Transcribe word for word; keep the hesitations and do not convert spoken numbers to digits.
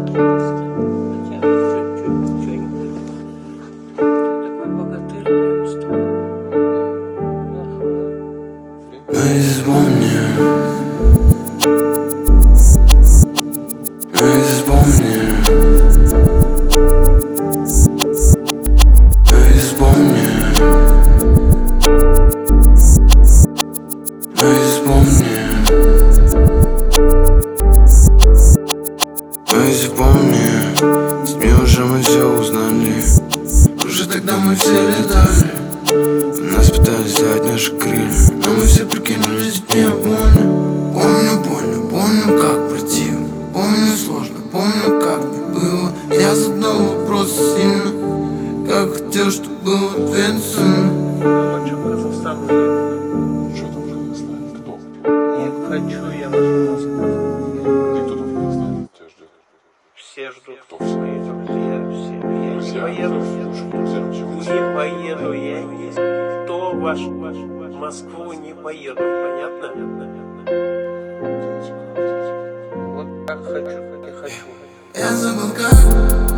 Уже тогда мы все летали, нас пытались взять наши крылья, но мы все прикинулись детьми, а больно. Помню больно, помню как противно, помню сложно, помню как не было. Я задал вопрос сильно, как хотел, чтобы был ответ сильно. Что там в Казахстане? Кто? Я хочу, я возьму. Ты кто там в Казахстане? Тебя ждет? Все ждут. Кто все? Мои друзья, все. Я не Друзья? поеду. Друзьям чего? Не поеду, я не. Кто ваш, ваш, в Москву не поеду, понятно? Вот так хочу, так и хочу. Я забыл как